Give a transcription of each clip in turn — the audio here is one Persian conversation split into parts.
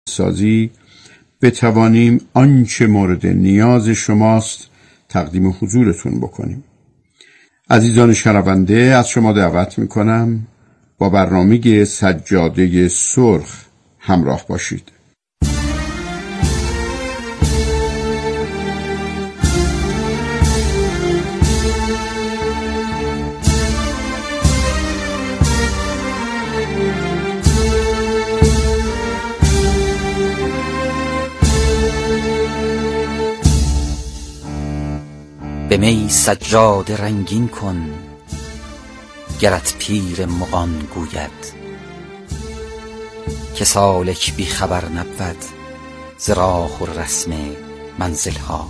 سازی بتوانیم آنچه مورد نیاز شماست تقدیم حضورتون بکنیم. عزیزان شنونده، از شما دعوت میکنم با برنامه سجاده سرخ همراه باشید. به می سجاده رنگین کن، گرت پیر مغان گوید که سالک بی خبر نبود ز راه و رسم منزل ها.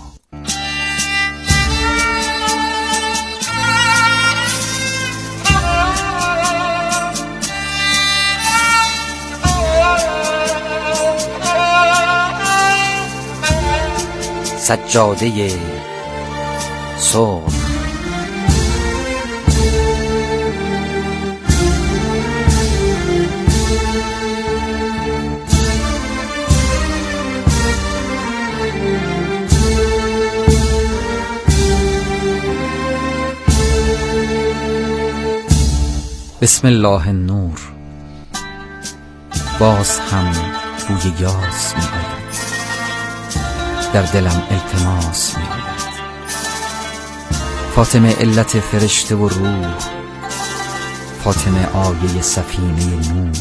سجاده سرخ. بسم الله النور. باز هم بوی یاس می آید، در دلم التماس می آید. فاطمه علت فرشته و روح، فاطمه آیه سفینه نور،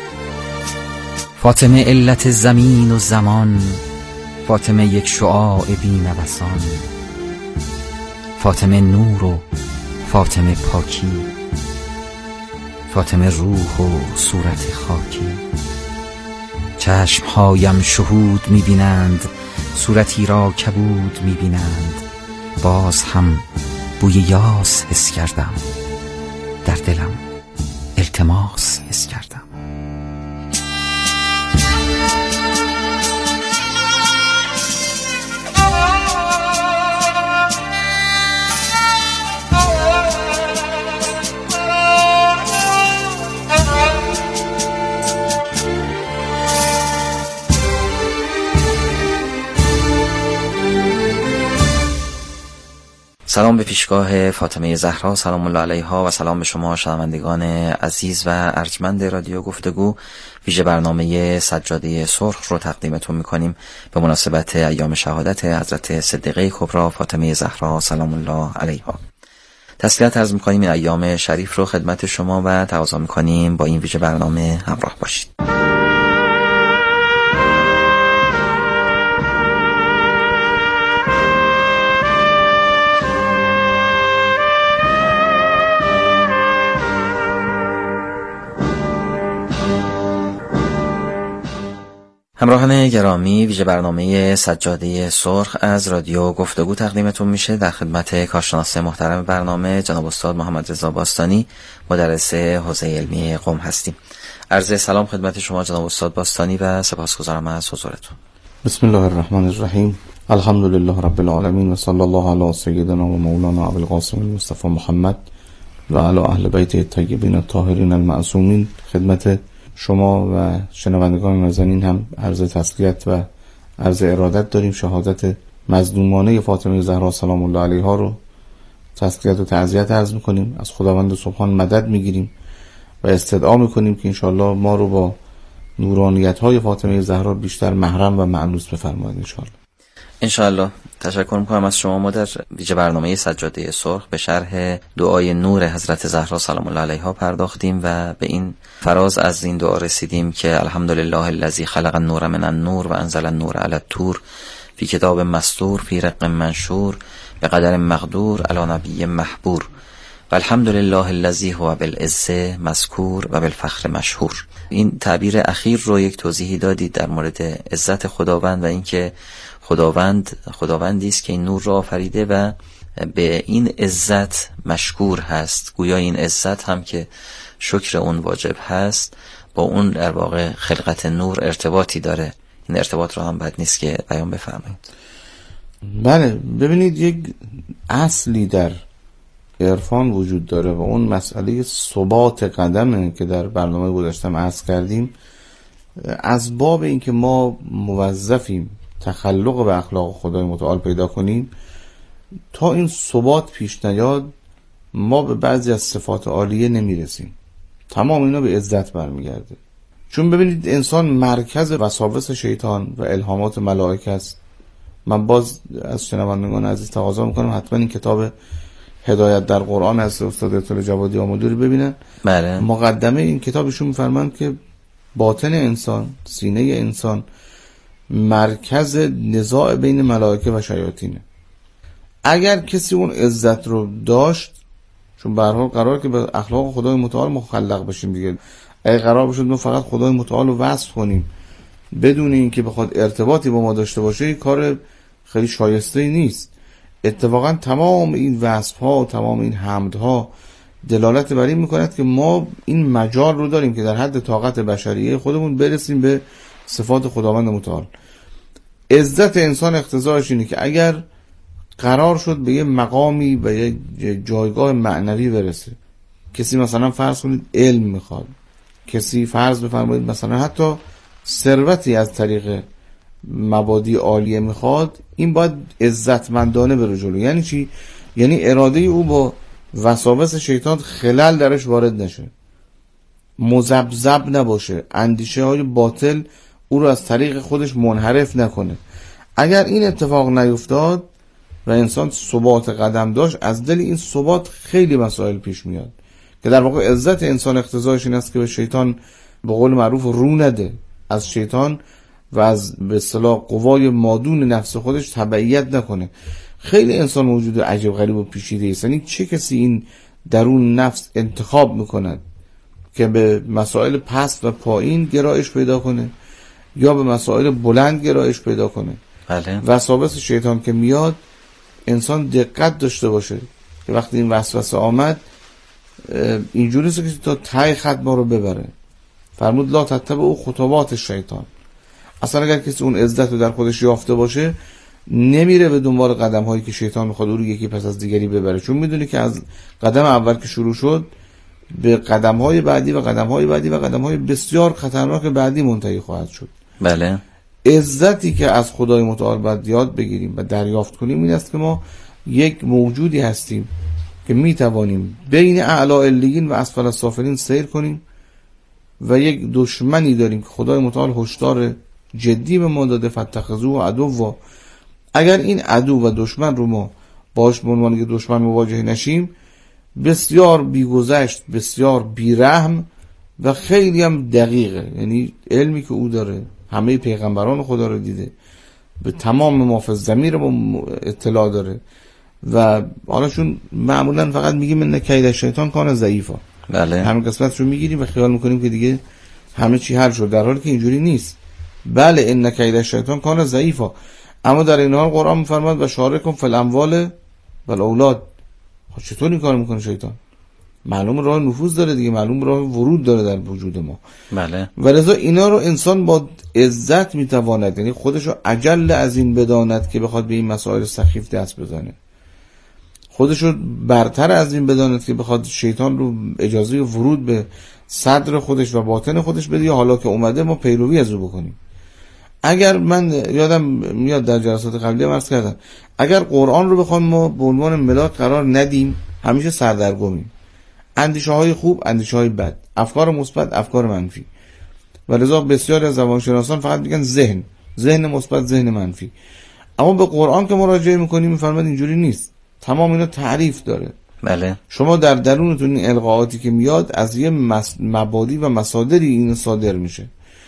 فاطمه علت زمین و زمان، فاطمه یک شعاع بی‌نوسان، فاطمه نور و فاطمه پاکی، فاطمه روح و صورت خاکی. چشمهایم شهود می‌بینند، صورتی را کبود می‌بینند. باز هم بوی یاس حس کردم، در دلم التماس حس کردم. سلام به پیشگاه فاطمه زهرا سلام الله علیها و سلام به شما شنوندگان عزیز و ارجمند رادیو گفتگو. ویژه برنامه سجاده سرخ رو تقدیمتون میکنیم به مناسبت ایام شهادت حضرت صدیقه کبری فاطمه زهرا سلام الله علیها. تسلیت عرض میکنیم این ایام شریف رو خدمت شما و تقاضا میکنیم با این ویژه برنامه همراه باشید. همراهان گرامی، ویژه برنامه سجاده سرخ از رادیو گفتگو تقدیمتون میشه. در خدمت کارشناس محترم برنامه جناب استاد محمد رضا باستانی، مدرس حوزه علمی قم هستیم. عرض سلام خدمت شما جناب استاد باستانی و سپاسگزارم از حضورتون. بسم الله الرحمن الرحیم. الحمدلله رب العالمین و صلی الله علی سیدنا و مولانا ابو القاسم المصطفى محمد و علی اهل بیت الطیبین الطاهرین المعصومین. خدمت شما و شنوندگان نازنین هم عرض تسلیت و عرض ارادت داریم. شهادت مظلومانه فاطمه زهرا سلام الله علیها رو تسلیت و تعزیت عرض میکنیم. از خداوند سبحان مدد میگیریم و استدعا میکنیم که انشاءالله ما رو با نورانیت های فاطمه زهرا بیشتر محرم و مأنوس بفرمایید انشاءالله. تشکر میکنم از شما. ما در ویژه برنامه سجاده سرخ به شرح دعای نور حضرت زهرا سلام الله علیها پرداختیم و به این فراز از این دعا رسیدیم که الحمدلله الذی خلق النور من النور و انزل النور علی الطور فی کتاب مستور فی رق منشور به قدر مقدور علی نبی محبور و الحمدلله الذی هو بالعزه مذکور و بالفخر مشهور. این تعبیر اخیر رو یک توضیحی دادید در مورد عزت خداوند و اینکه خداوندی است که این نور را آفریده و به این عزت مشکور هست. گویا این عزت هم که شکر اون واجب هست با اون در واقع خلقت نور ارتباطی داره. این ارتباط رو هم بد نیست که بیان بفرمایید. بله، ببینید یک اصلی در عرفان وجود داره و اون مسئله ثبات قدمه که در برنامه گذاشتم عرض کردیم از باب این که ما موظفیم تخلق به اخلاق خدای متعال پیدا کنیم، تا این ثبات پیش نیاد ما به بعضی از صفات عالیه نمیرسیم. تمام اینا به عزت برمیگرده. چون ببینید انسان مرکز وساوس شیطان و الهامات ملائکه است. من باز از شنوندگان عزیز تقاضا میکنم حتما این کتاب هدایت در قرآن از استاد اطلاع جوادی آموزی رو ببینن. بله. مقدمه این کتابشون میفرمایند که باطن انسان، سینه انسان مرکز نزاع بین ملائکه و شیاطینه. اگر کسی اون عزت رو داشت، چون به هر حال قرار که به اخلاق خدای متعال مخلق بشیم دیگه، اگه قرار بشه ما فقط خدای متعال رو وصف کنیم بدون اینکه بخواد ارتباطی با ما داشته باشه، این کار خیلی شایسته نیست. اتفاقا تمام این وصف ها و تمام این حمد ها دلالت بر این میکند که ما این مجال رو داریم که در حد طاقت بشریه خودمون برسیم به صفات خداوند متعال. عزت انسان اقتضاش اینه که اگر قرار شد به یه مقامی و یه جایگاه معنوی برسه، کسی مثلا فرض کنید علم میخواد، کسی فرض بفرمایید مثلا حتی ثروتی از طریق مبادی عالیه میخواد، این باید عزتمندانه بره جلو. یعنی چی؟ یعنی اراده او با وساوس شیطان خلل درش وارد نشه، مذبذب نباشه، اندیشه های باطل او رو از طریق خودش منحرف نکنه. اگر این اتفاق نیفتاد و انسان ثبات قدم داشت، از دل این ثبات خیلی مسائل پیش میاد که در واقع عزت انسان اقتضایش این است که به شیطان به قول معروف رو نده، از شیطان و از به اصطلاح قوای مادون نفس خودش تبعیت نکنه. خیلی انسان موجود عجیب غریب و پیچیده است. یعنی چه کسی این درون نفس انتخاب میکند که به مسائل پست و پایین گرایش پیدا کنه یا به مسائل بلند گرایش پیدا کنه. بله. وسواس شیطان که میاد، انسان دقت داشته باشه که وقتی این وسوسه آمد اینجوری است که تا ته خط ما رو ببره. فرمود لا تتبعوا خطوات شیطان. اصلا اگر کسی اون عزت رو در خودش یافته باشه، نمیره به دنبال قدم هایی که شیطان میخواد او رو یکی پس از دیگری ببره، چون میدونه که از قدم اول که شروع شد به قدم های بعدی و قدم های بعدی و قدم های بسیار خطرناک بعدی منتهی خواهد شد. بله. عزتی که از خدای متعال باید یاد بگیریم و دریافت کنیم این است که ما یک موجودی هستیم که میتوانیم بین اعلی علیین و اسفل السافلین سیر کنیم و یک دشمنی داریم که خدای متعال هشدار جدی به ما داده فاتخذوه عدوا. اگر این عدو و دشمن رو ما باش به عنوان یک دشمن مواجه نشیم، بسیار بیگذشت، بسیار بیرحم و خیلی هم دقیقه. یعنی علمی که او داره، همه پیغمبران خدا رو دیده، به تمام مافز ضمیر ما اطلاع داره و حالا چون معمولا فقط میگیم ان کید شیطان کان ضعیفا، بله، همین قسمت رو میگیریم و خیال میکنیم که دیگه همه چی حل شد، در حالی که اینجوری نیست. بله ان کید شیطان کان ضعیفا، اما در این حال قرآن میفرماد و شارکم فی الاموال و الاولاد. چطور این کار میکنه شیطان؟ معلوم راه نفوذ داره دیگه، معلوم راه ورود داره در وجود ما. بله. ولذا اینا رو انسان با عزت میتواند، یعنی خودش رو اجل از این بداند که بخواد به این مسائل سخیف دست بزنه، خودش رو برتر از این بداند که بخواد شیطان رو اجازه ورود به صدر خودش و باطن خودش بده، یا حالا که اومده ما پیروی از او بکنیم. اگر من یادم میاد در جلسات قبلی عرض کردم، اگر قرآن رو بخوایم ما به عنوان ملاک قرار ندیم، همیشه سردرگمیم. اندیشه های خوب، اندیشه های بد، افکار مثبت، افکار منفی. ولذا بسیاری از زبانشناسان فقط میگن ذهن مثبت، ذهن منفی. اما به قرآن که مراجعه میکنیم میفرماد اینجوری نیست، تمام اینا تعریف داره. بله. شما در درونتون این القاءاتی که میاد از یه مبادی و مصادری این صادر میشه.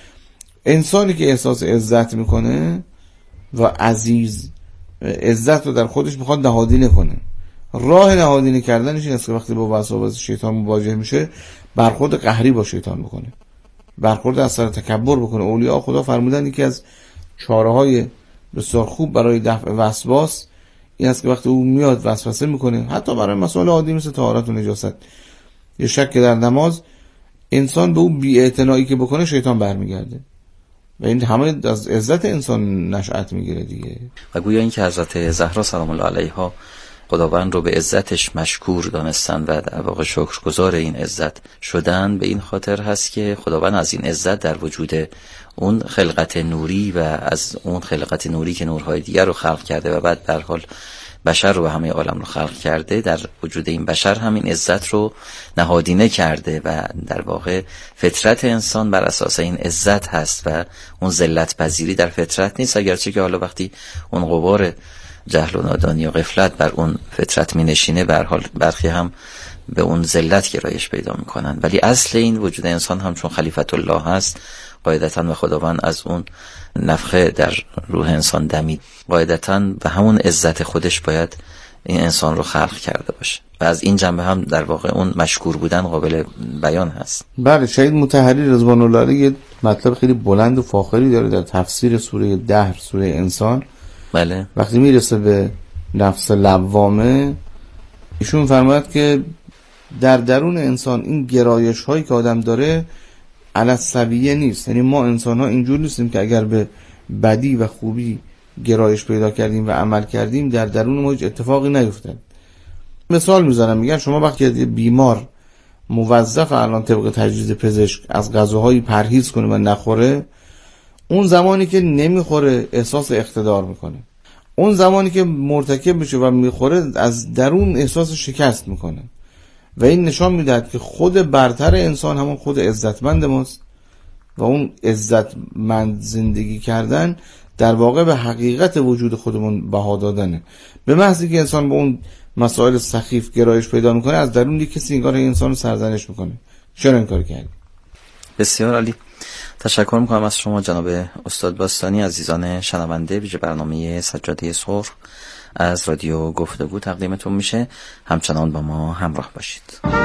انسانی که احساس عزت میکنه و عزیز عزت رو در خودش میخواد نهادینه کنه، راه نهادینه کردنش این است که وقتی با وسواس شیطان مواجه میشه، برخورد قهری با شیطان بکنه، برخورد از سر تکبر بکنه. اولیاء خدا فرمودن یکی از چاره‌های بسیار خوب برای دفع وسواس این است که وقتی او میاد وسوسه میکنه، حتی برای مسائل عادی مثل طهارت و نجاست یا شک در نماز، انسان به اون بی‌اعتنایی که بکنه شیطان برمیگرده و این همه از عزت انسان نشأت میگیره دیگه. و گویا این که حضرت زهرا سلام الله علیها خداوند رو به عزتش مشکور دانستن و در واقع شکرگزار این عزت شدن، به این خاطر هست که خداوند از این عزت در وجود اون خلقت نوری و از اون خلقت نوری که نورهای دیگر رو خلق کرده و بعد در حال بشر رو و همه عالم رو خلق کرده، در وجود این بشر همین عزت رو نهادینه کرده و در واقع فطرت انسان بر اساس این عزت هست و اون ذلت پذیری در فطرت نیست، اگرچه که حالا وقتی اون غبار جهل و نادانی و غفلت بر اون فطرت می نشینه، به هر حال برخی هم به اون ذلت گرایش پیدا میکنن، ولی اصل این وجود انسان هم چون خلیفت الله هست قاعدتاً و خداوند از اون نفخه در روح انسان دمید، قاعدتاً به همون عزت خودش باید این انسان رو خلق کرده باشه و از این جنبه هم در واقع اون مشکور بودن قابل بیان هست. بله، شهید مطهری رضوان الله علیه یه مطلب خیلی بلند و فاخری داره در تفسیر سوره دهر، سوره انسان. بله. وقتی میرسه به نفس لوامه، ایشون فرماید که در درون انسان این گرایش هایی که آدم داره علی السویه نیست، یعنی ما انسان ها اینجور نیستیم که اگر به بدی و خوبی گرایش پیدا کردیم و عمل کردیم در درون ما هیچ اتفاقی نیفتاد. مثال میزنم، میگن شما وقتی بیمار موظف الان طبق تجویز پزشک از غذاهایی پرهیز کنه و نخوره، اون زمانی که نمیخوره احساس اقتدار میکنه، اون زمانی که مرتکب میشه و میخوره از درون احساس شکست میکنه و این نشان میدهد که خود برتر انسان همون خود عزتمند ماست و اون عزتمند زندگی کردن در واقع به حقیقت وجود خودمون بها دادنه. به محضی که انسان به اون مسائل سخیف گرایش پیدا میکنه، از درون یک کسی انگار انسان رو سرزنش میکنه. چرا این کار کردی؟ بسیار عالی. تشکر میکنم از شما جناب استاد باستانی. عزیزان شنونده، ویژه برنامه سجاده سرخ از رادیو گفتگو تقدیمتون میشه. همچنان با ما همراه باشید.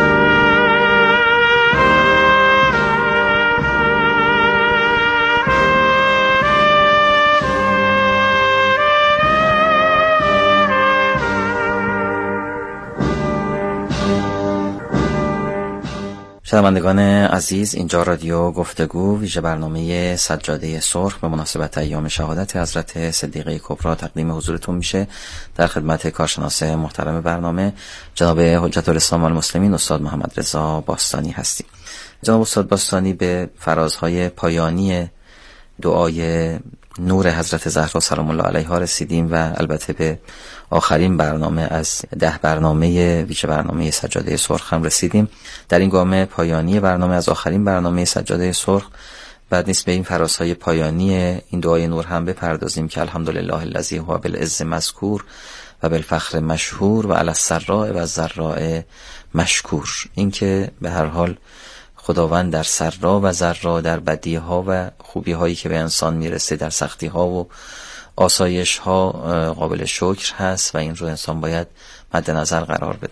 شنوندگان عزیز، اینجا رادیو گفتگو ویژه برنامه سجاده سرخ به مناسبت ایام شهادت حضرت صدیقه کبری تقدیم حضورتون میشه. در خدمت کارشناس محترم برنامه جناب حجت الاسلام والمسلمین استاد محمد رضا باستانی هستیم. جناب استاد باستانی، به فرازهای پایانی دعای نور حضرت زهرا سلام الله علیها رسیدیم و البته به آخرین برنامه از 10 برنامه ویژه برنامه سجاده سرخ هم رسیدیم. در این گام پایانی برنامه از آخرین برنامه سجاده سرخ بعد نیست به این فرازهای پایانی این دعای نور هم بپردازیم که الحمدلله الذی هو بالعز مذکور و بالفخر مشهور و علی السراء و الضراء مشکور. این که به هر حال خداوند در سرا و ضرا، در بدیها و خوبی‌هایی که به انسان میرسه، در سختی‌ها و آسایش‌ها قابل شکر هست و این رو انسان باید مد نظر قرار بده.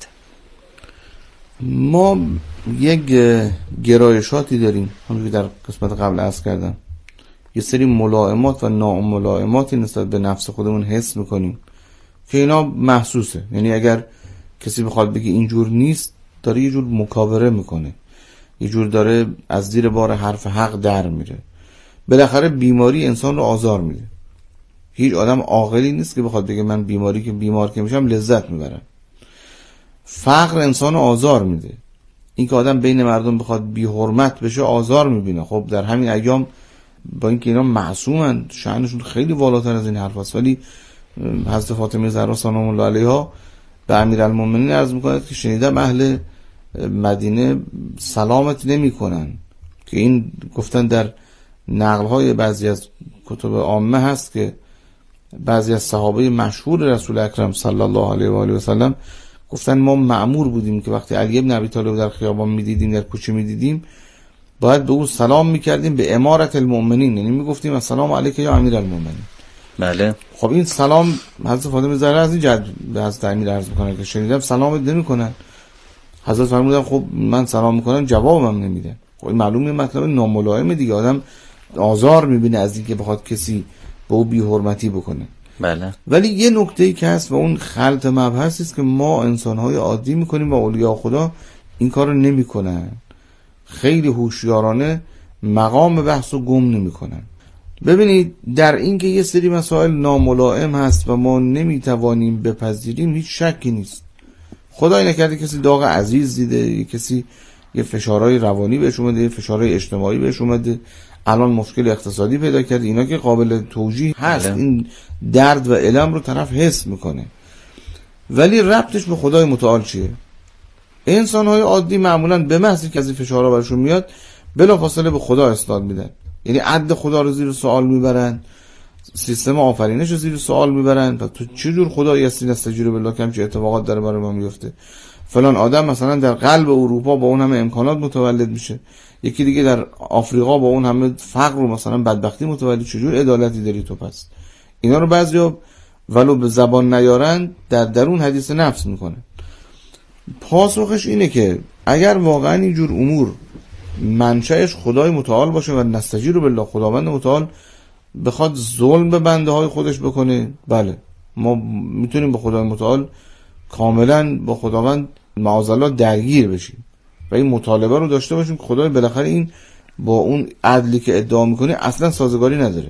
ما یک گرایشاتی داریم، همونجوری در قسمت قبل عرض کردم، یه سری ملائمات و ناملائماتی نسبت به نفس خودمون حس میکنیم که اینا محسوسه. یعنی اگر کسی بخواد بگه اینجور نیست، داره یه جور مکاوره میکنه، یه جور داره از زیر بار حرف حق در میره. بالاخره بیماری انسان رو آزار میده. هیچ آدم عاقلی نیست که بخواد بگه من بیماری که بیمار که میشم لذت میبرم. فقر انسان رو آزار میده. این که آدم بین مردم بخواد بی حرمت بشه آزار میبینه. خب در همین ایام با اینکه اینا معصومن، شأنشون خیلی بالاتر از این حرف است، ولی حضرت فاطمه زهرا سلام الله علیها به امیرالمومنین عرض میکنه که شنیدم اهل مدینه سلامت نمی کنن، که این گفتن در نقلهای بعضی از کتب عامه هست که بعضی از صحابه مشهور رسول اکرم صلی الله علیه و آله و سلم گفتن ما مأمور بودیم که وقتی علی ابن ابی طالب در خیابان میدیدیم، در کوچه میدیدیم، باید به او سلام میکردیم به امارت المؤمنین، یعنی میگفتیم السلام علیک یا امیرالمؤمنین. بله. خب این سلام حضرت فاطمه زهرا از این جهت به حضرت امیر عرض میکنه که شنیدم سلامت نمیکنن. حضرت فرمودن خب من سلام میکنم جوابم نمیده. خب این معلومه مطلب ناملائمه دیگه، آدم آزار میبینه از اینکه بخواد کسی به او بی حرمتی بکنه. بله. ولی یه نکته‌ای که هست و اون خلط مبحثی است که ما انسان‌های عادی میکنیم و اولیاء خدا این کارو نمیکنن. خیلی هوشیارانه مقام بحثو گم نمیکنن. ببینید در این که یه سری مسائل ناملائم هست و ما نمیتوانیم بپذیریم هیچ شکی نیست. خدای نکرده کسی داغ عزیز دیده، کسی یه فشارهای روانی بهش اومده، یه فشارهای اجتماعی بهش اومده، الان مشکل اقتصادی پیدا کرده، اینا که قابل توجیه هست. این درد و الم رو طرف حس میکنه، ولی ربطش به خدای متعال چیه؟ انسان‌های عادی معمولاً به محض که از این فشارها برشون میاد بلافاصله به خدا اسناد میدن، یعنی عد خدا رو زیر سوال میبرن، سیستم آفرینش رو زیر سوال میبرن. و تو چه جور خدایی هستی نستجیر بالله که همچین اتفاقات داره برای ما میفته؟ فلان آدم مثلا در قلب اروپا با اون همه امکانات متولد میشه، یکی دیگه در آفریقا با اون همه فقر و مثلا بدبختی متولد. چجور عدالتی داری تو؟ پس اینا رو بعضیا ولو به زبان نیارن در درون حدیث نفس میکنه. پاسخش اینه که اگر واقعا اینجور امور منشأش خدای متعال باشه و نستجیر بالله، خداوند متعال بخواد ظلم به بنده های خودش بکنه، بله ما میتونیم به خدای متعال کاملا با خداوند معاذالله درگیر بشیم و این مطالبه رو داشته باشیم که خدای بالاخره این با اون عدلی که ادعا میکنه اصلا سازگاری نداره،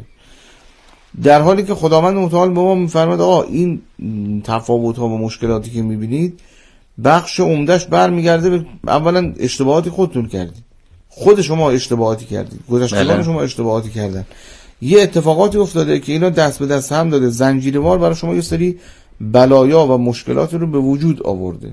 در حالی که خداوند متعال به ما میفرماد آقا این تفاوت ها و مشکلاتی که میبینید بخش عمدهش برمیگرده به اولا اشتباهاتی خودتون کردید، خود شما اشتباهاتی کردید، گذشتگان شما اشتباهاتی کردن، یه اتفاقاتی افتاده که اینا دست به دست هم داده، زنجیروار برای شما یه سری بلایا و مشکلات رو به وجود آورده.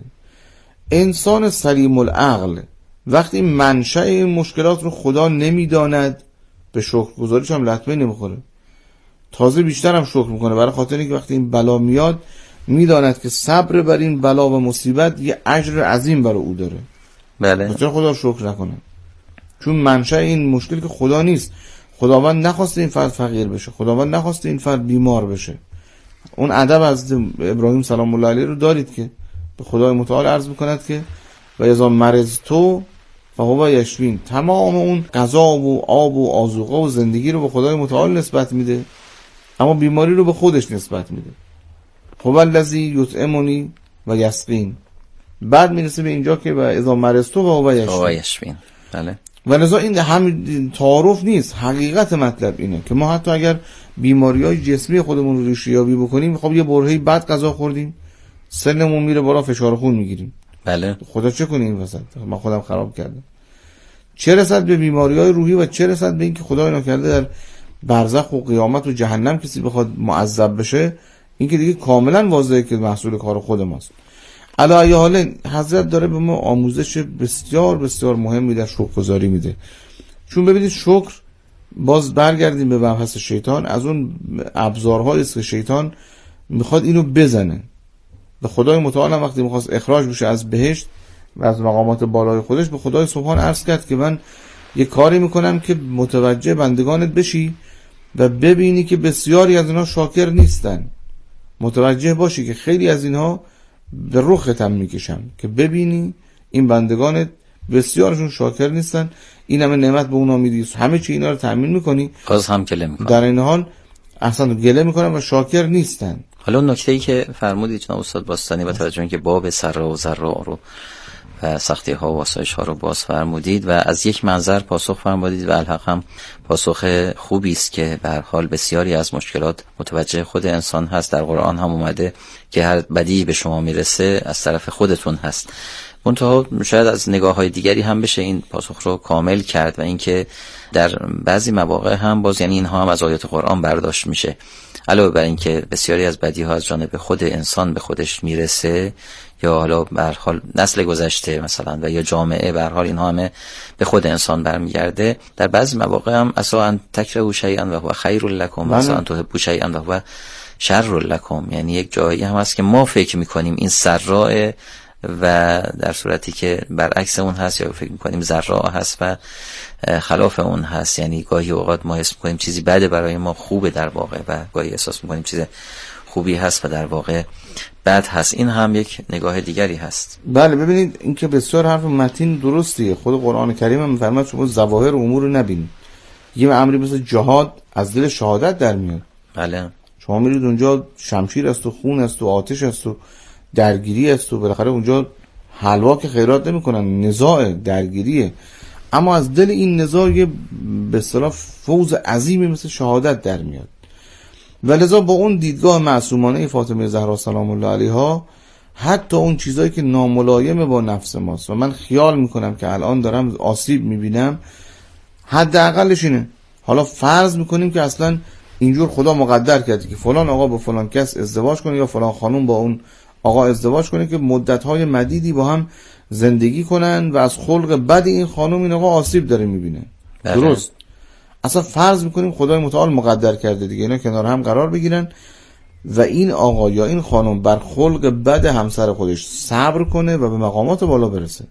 انسان سلیم العقل وقتی منشأ این مشکلات رو خدا نمیداند به شکرگزاریش هم لطمه نمیخوره، تازه بیشتر هم شکر میکنه، برای خاطر اینکه وقتی این بلا میاد میداند که صبر بر این بلا و مصیبت یه اجر عظیم برای او داره. بله. چرا خدا شکر نکنه؟ چون منشأ این مشکل که خدا نیست، خداوند نخواسته این فرد فقیر بشه، خداوند نخواسته این فرد بیمار بشه. اون ادب از ابراهیم سلام الله علیه رو دارید که به خدای متعال عرض میکند که و اذا مرضتو فهو یشفین، تمام اون غذا و آب و آذوقه و زندگی رو به خدای متعال نسبت میده، اما بیماری رو به خودش نسبت میده. هو الذی یطعمنی و یسقین. بعد میرسه به اینجا که و اذا مرضتو فهو یشفین. بله. و لذا این هم تعارف نیست، حقیقت مطلب اینه که ما حتی اگر بیماری‌های جسمی خودمون رو ریشه‌یابی بکنیم، خب یه برهه‌ای بد غذا خوردیم، سنمون میره بالا، فشار خون میگیریم. بله. خدا چه کنه این وسط؟ من خودم خراب کردم. چه رسد به بیماری‌های روحی و چه رسد به این که خدای نکرده در برزخ و قیامت و جهنم کسی بخواد معذب بشه، این که دیگه کاملا واضحه که محصول کار خود ماست. علی ای حال حضرت داره به ما آموزش بسیار بسیار مهمی در شکرگزاری میده. چون ببینید شکر، باز برگردیم به مبحث شیطان، از اون ابزارهایی است که شیطان میخواد اینو بزنه. به خدای متعال هم وقتی میخواست اخراج بشه از بهشت و از مقامات بالای خودش، به خدای سبحان عرض کرد که من یه کاری میکنم که متوجه بندگانت بشی و ببینی که بسیاری از اینها شاکر نیستن، متوجه باشی که خیلی از اینها به رختم میکشم که ببینی این بندگانت بسیارشون شاکر نیستن، این همه نعمت به اونا میدی، همه چی اینا رو تأمین میکنی، باز هم گله میکنن، در این حال اصلا گله میکنن و شاکر نیستن. حالا اون نکته‌ای که فرمودید جناب استاد باستانی با توجه به اینکه باب سرا و ضرا رو و سختی ها و آسایش ها رو باز فرمودید و از یک منظر پاسخ فرمودید و الحق هم پاسخ خوبی است که به هر حال بسیاری از مشکلات متوجه خود انسان هست. در قرآن هم اومده که هر بدی به شما میرسه از طرف خودتون هست. منتها شاید از نگاه های دیگری هم بشه این پاسخ رو کامل کرد و اینکه در بعضی مواقع هم باز یعنی اینها هم از آیات قرآن برداشت میشه، علاوه بر اینکه بسیاری از بدی ها از جانب خود انسان به خودش میرسه یا حالا به هر حال نسل گذشته مثلا و یا جامعه، به هر حال اینها همه به خود انسان برمیگرده. در بعضی مواقع هم عسی ان تکرهوا شیئا و هو خیر لکم و عسی ان تحبوا شیئا و هو شر لکم، یعنی یک جایی هم هست که ما فکر میکنیم این سراء و در صورتی که برعکس اون هست، یا فکر میکنیم ضراء هست و خلاف اون هست، یعنی گاهی اوقات ما حس میکنیم چیزی بده برای ما خوبه در واقع و گاهی احساس میکنیم چیز خوبی هست و در واقع بد هست. این هم یک نگاه دیگری هست. بله ببینید این که بسیار حرف متین درستیه. خود قرآن کریم هم میفرماید شما ظواهر امور رو نبینید. یه امری مثل جهاد از دل شهادت در میاد. بله. شما میرید اونجا شمشیر است و خون است و آتش است و درگیری است و بالاخره اونجا حلوا که خیرات نمیکنن، نزاع درگیریه. اما از دل این نزاع یه به اصطلاح فوز عظیمی مثل شهادت در میاد. ولذا با اون دیدگاه معصومانه فاطمه زهرا سلام الله علیها، حتی اون چیزایی که ناملایم با نفس ماست و من خیال میکنم که الان دارم آسیب میبینم، حداقلش اینه. حالا فرض میکنیم که اصلا اینجور خدا مقدر کرده که فلان آقا با فلان کس ازدواج کنه یا فلان خانم با اون آقا ازدواج کنه که مدت‌های مدیدی با هم زندگی کنن و از خلق بد این خانم این آقا آسیب داره میبینه. درست. اصلا فرض میکنیم خدای متعال مقدر کرده دیگه اینا کنار هم قرار بگیرن و این آقا یا این خانم بر خلق بد همسر خودش صبر کنه و به مقامات بالا برسه.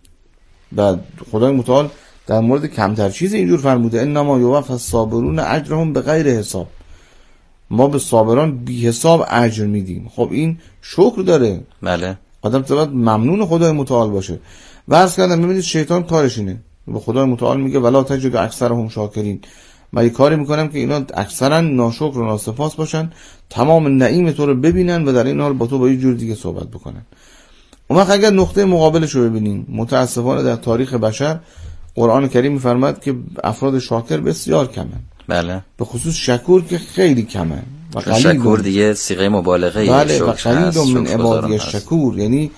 و خدای متعال در مورد کمتر چیز اینجور فرموده انما یوفی الصابرون اجرهم بغیر حساب. ما به صابران بی حساب اجر میدیم. خب این شکر داره. بله. آدم باید ممنون خدای متعال باشه. و عرض کردم ببینید شیطان کارش اینه. به خدای متعال میگه ولا تجد اکثرهم شاکرین. من یه کاری میکنم که اینا اکثرا ناشکر و ناسپاس باشن، تمام نعیم تو رو ببینن و در این حال با تو با یه جور دیگه صحبت بکنن. اون وقت اگر نقطه مقابلش رو ببینیم، متاسفانه در تاریخ بشر قرآن کریم میفرماد که افراد شاکر بسیار کمن. بله. به خصوص شکور که خیلی کمن. و شکور دیگه صیغه مبالغه. بله. و قلیل من عبادی شکور، یعنی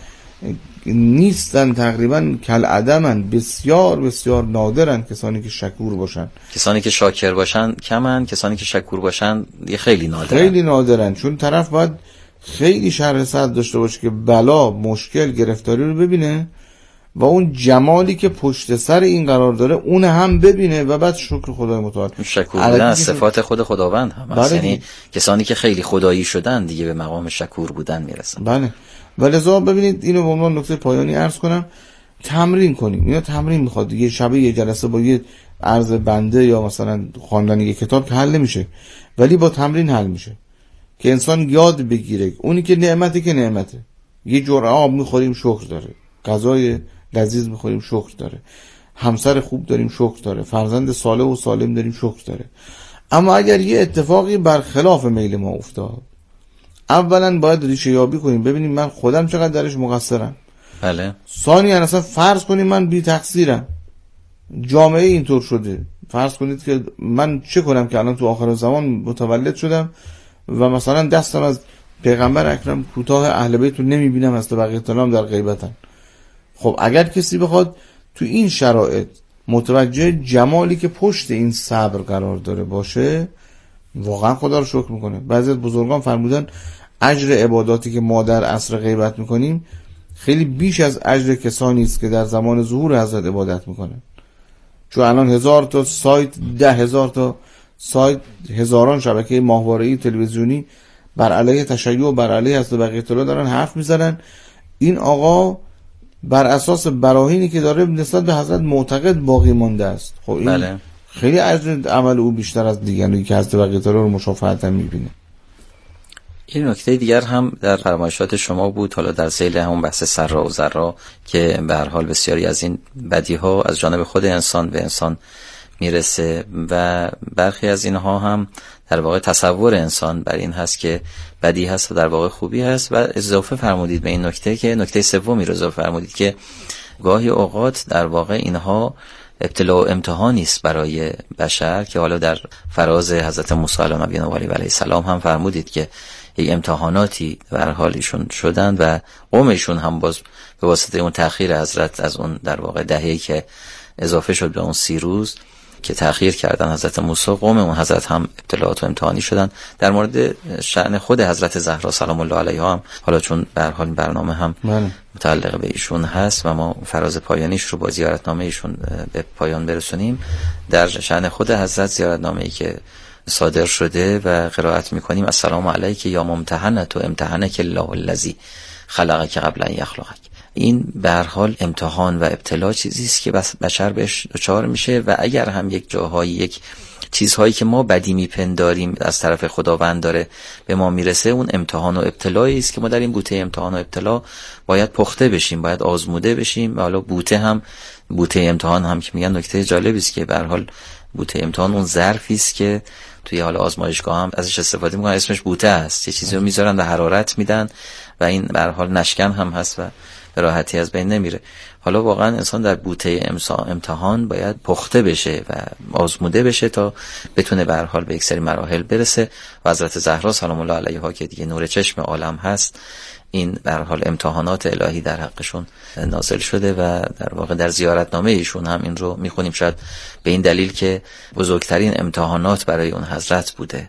نیستن تقریبا کل عدمن، بسیار بسیار نادرن کسانی که شکور باشن. کسانی که شاکر باشن کمن، کسانی که شکور باشن دیگه خیلی نادرن. خیلی نادرن، چون طرف باید خیلی شرح صدر داشته باشه که بلا، مشکل، گرفتاری رو ببینه و اون جمالی که پشت سر این قرار داره اون هم ببینه و بعد شکر خدای متعال. شکور بودن از صفات خود خداوند هم است. یعنی کسانی که خیلی خدایی شدن دیگه به مقام شکور بودن میرسن. بله. ولذا ببینید اینو به عنوان نکته پایانی عرض کنم، تمرین کنیم. اینا تمرین میخواد دیگه. شب یه جلسه با یه عرض بنده یا مثلا خواندن یه کتاب که حل نمیشه، ولی با تمرین حل میشه که انسان یاد بگیره اونی که نعمته که نعمته. یه جرعه آب میخوریم شکر داره، غذای لذیذ میخوریم شکر داره، همسر خوب داریم شکر داره، فرزند صالح و سالم داریم شکر داره. اما اگر یه اتفاقی برخلاف میل ما افتاد، اولا باید ریشه یابی کنیم، ببینیم من خودم چقدر درش مقصرم. بله. ثانیاً اصلا فرض کنیم من بی تقصیرم، جامعه اینطور شده، فرض کنید که من چه کنم که الان تو آخر زمان متولد شدم و مثلا دستم از پیغمبر اکرم کوتاه، اهل بیت رو نمیبینم، از بقیه تنام در غیبتن. خب اگر کسی بخواد تو این شرایط متوجه جمالی که پشت این صبر قرار داره باشه، واقعا خدا رو شکر میکنه. بعضی از بزرگان فرمودن اجر عباداتی که ما در عصر غیبت میکنیم خیلی بیش از اجر کسانی است که در زمان ظهور حضرت عبادت میکنن. چون الان 1000 تا سایت، 10,000 تا سایت، هزاران شبکه ماهواره‌ای تلویزیونی بر علیه تشیع و بر علیه حضرت بقیت الله دارن حرف میزنن. این آقا بر اساس براهینی که داره نسبت به حضرت معتقد باقی مانده است. خب این بله. خیلی اجر عمل او بیشتر از دیگرانی که حضرت بقیت الله رو مشافهتا میبینه. این نکته دیگر هم در فرمایشات شما بود، حالا در ذیل همون بحث سرا و ضرا، که به هر حال بسیاری از این بدیها از جانب خود انسان به انسان میرسه و برخی از اینها هم در واقع تصور انسان بر این هست که بدی هست و در واقع خوبی هست. و اضافه فرمودید به این نکته که نکته سومی رو اضافه فرمودید که گاهی اوقات در واقع اینها ابتلا و امتحانی است برای بشر، که حالا در فراز حضرت موسی علیه السلام هم فرمودید که یک امتحاناتی به هر حال ایشون شدن و قومشون هم باز به واسطه اون تأخیر حضرت از اون در واقع دهه‌ای که اضافه شد به اون 30 روز که تأخیر کردن حضرت موسی، قوم اون حضرت هم ابتلاات و امتحانی شدن. در مورد شأن خود حضرت زهرا سلام الله علیها هم، حالا چون به هر حال این برنامه هم متعلق به ایشون هست و ما فراز پایانیش رو با زیارتنامه ایشون به پایان برسونیم، در شأن خود حضرت زیارتنامه‌ای که صادر شده و قرائت میکنیم: السلام علیک یا ممتحنت و امتحنک الله الذی خلقک قبل ان یخلقک. این به هر حال امتحان و ابتلا چیزی است که بشر بهش دچار میشه و اگر هم یک جاهایی یک چیزهایی که ما بدی میپنداریم از طرف خداوند داره به ما میرسه، اون امتحان و ابتلایی است که ما در این بوته امتحان و ابتلا باید پخته بشیم، باید آزموده بشیم. و حالا بوته امتحان هم که میگن نکته جالبی است که به هر حال بوته امتحان اون ظرفی است که توی حال آزمایشگاه هم ازش استفاده میکنن، اسمش بوته است. یه چیزی رو میذارن و حرارت میدن و این به هر حال نشکن هم هست و به راحتی از بین نمیره. حالا واقعا انسان در بوته امتحان باید پخته بشه و آزموده بشه تا بتونه به هر حال به یک سری مراحل برسه و حضرت زهرا سلام الله علیها که دیگه نور چشم عالم هست، این به هر حال امتحانات الهی در حقشون نازل شده و در واقع در زیارتنامه ایشون هم این رو میخونیم، شاید به این دلیل که بزرگترین امتحانات برای اون حضرت بوده،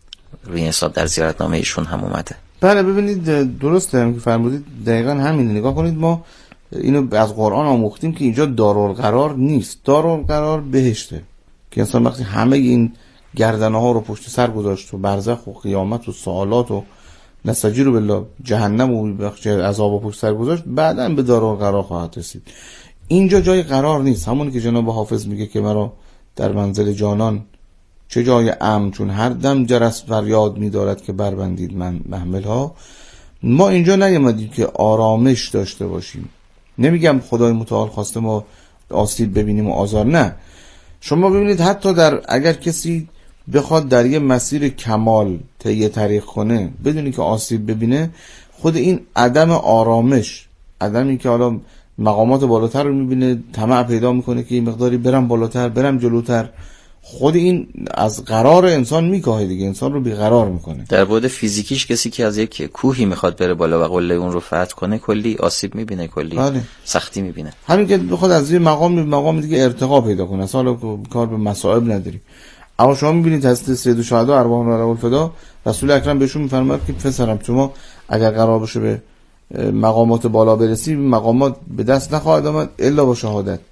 روی حساب در زیارتنامه ایشون هم اومده. بله ببینید درسته هم که فرمودید، دقیقاً همین. نگاه کنید ما اینو از قرآن آموختیم که اینجا دارالقرار نیست، دارالقرار بهشته که انسان وقتی همه این گردنه ها رو پشت سر گذاشت و برزخ و قیامت و سوالات و نستجیر بالله جهنم و بخش عذاب و پشت سر گذاشت، بعداً به دارالقرار خواهد رسید. اینجا جای قرار نیست. همونی که جناب حافظ میگه که مرا در منزل جانان چه جای امن، چون هر دم جرس فریاد می‌دارد که بربندید من محمل ها. ما اینجا نیامدیم که آرامش داشته باشیم. نمیگم خدای متعال خواسته ما آسیب ببینیم و آزار، نه. شما ببینید حتی اگر کسی بخواد در یه مسیر کمال طی طریق کنه بدونی که آسیب ببینه، خود این عدم آرامش، عدمی که حالا مقامات بالاتر رو میبینه طمع پیدا میکنه که این مقداری برم بالاتر، برم جلوتر، خود این از قرار انسان میکاهه دیگه، انسان رو بیقرار میکنه. در بعد فیزیکیش کسی که از یک کوهی میخواد بره بالا و قله اون رو فتح کنه کلی آسیب میبینه، کلی سختی میبینه. همین که بخواد از یه مقام دیگه ارتقا پیدا کنه، اصلا کار به مصائب نداری. اما شما میبینید حضرت سید الشهدا ارواح الفدا رسول اکرم بهشون میفرماید که پسرم شما اگر قرار باشه به مقامات بالا برسی، مقامات به دست نخواهد آمد الا با شهادت.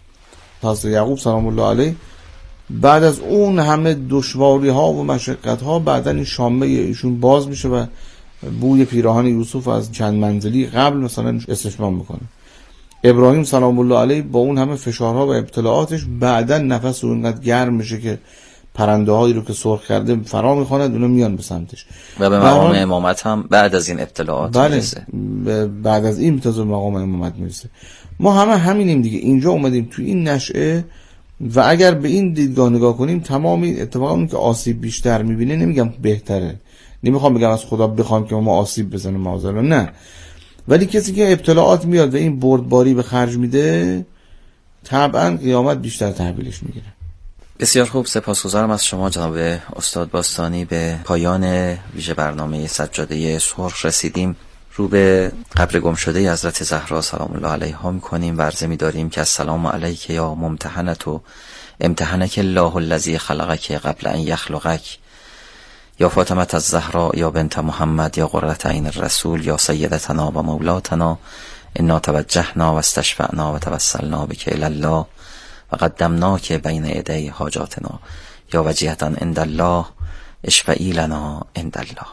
حضرت یعقوب سلام الله علیه بعد از اون همه دشواری ها و مشقت ها بعدن این شامه ایشون باز میشه و بوی پیراهن یوسف از چند منزلی قبل مثلا استشمام میکنه. ابراهیم سلام الله علیه با اون همه فشارها و ابتلاعاتش بعدن نفس اونقدر گرم میشه که پرنده هایی رو که سرخ کرده فرا میخواند، اونا میان به سمتش و به مقام امامت هم بعد از این ابتلاعات میرسه. بعد از این میتازه مقام امامت میرسه. ما همه همینیم دیگه، اینجا اومدیم تو این نشعه و اگر به این دیدگاه نگاه کنیم تمامی اتفاقا که آسیب بیشتر میبینه، نمیگم بهتره، نمیخوام بگم از خدا بخوام که ما آسیب بزنه معاذالله، نه، ولی کسی که ابتلاعات میاد و این بردباری به خرج میده طبعا قیامت بیشتر تحویلش میگیره. بسیار خوب، سپاسگزارم از شما جناب استاد باستانی. به پایان ویژه برنامه سجاده سرخ رسیدیم. رو به قبر گم شده حضرت زهرا سلام الله علیها میکنیم و عرضه می‌داریم که السلام علیک یا ممتحنة امتحنک الله الذی خلقک قبل ان یخلقک یا فاطمه الزهرا یا بنت محمد یا قرة عین الرسول یا سیدتنا و مولاتنا انا توجهنا و استشفعنا و توسلنا بک الی الله و قدمناک بین یدی حاجاتنا یا وجیهة عند الله اشفعی لنا عند الله.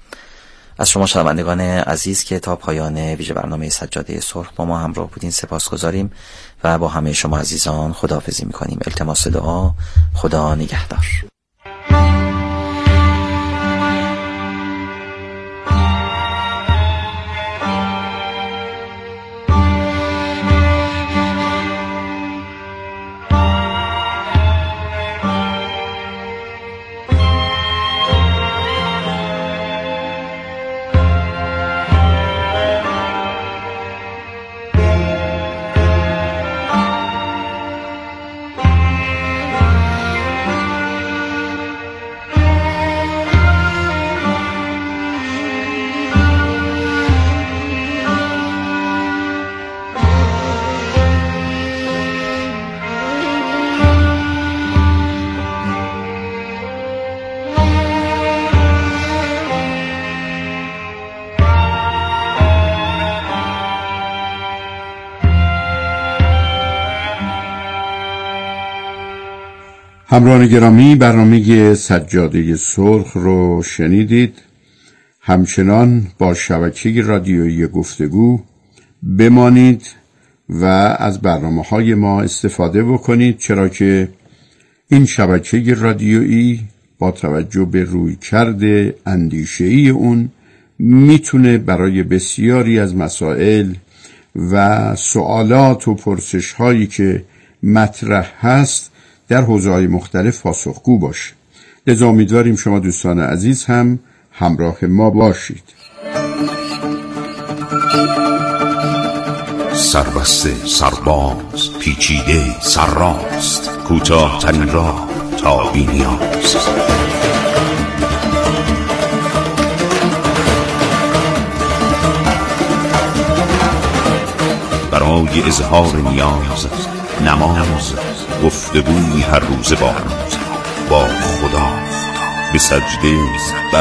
از شما شنوندگان عزیز که تا پایان ویژه برنامه سجاده سرخ با ما همراه بودین سپاسگزاریم و با همه شما عزیزان خداحافظی میکنیم. التماس دعا، خدا نگهدار. همراهان گرامی، برنامه سجاده سرخ رو شنیدید. همچنان با شبکه رادیویی گفتگو بمانید و از برنامه‌های ما استفاده بکنید، چرا که این شبکه رادیویی با توجه به رویکرد اندیشه‌ای اون میتونه برای بسیاری از مسائل و سوالات و پرسش‌هایی که مطرح هست در حوزه‌های مختلف پاسخگو باشه. لذا امیدواریم شما دوستان عزیز هم همراه ما باشید. سربسته سرباز پیچیده سرراست، کوتاه‌ترین راه تا بی‌نیاز. برای اظهار نیاز، نماز، گفتگوی هر روز با خدا، به سجده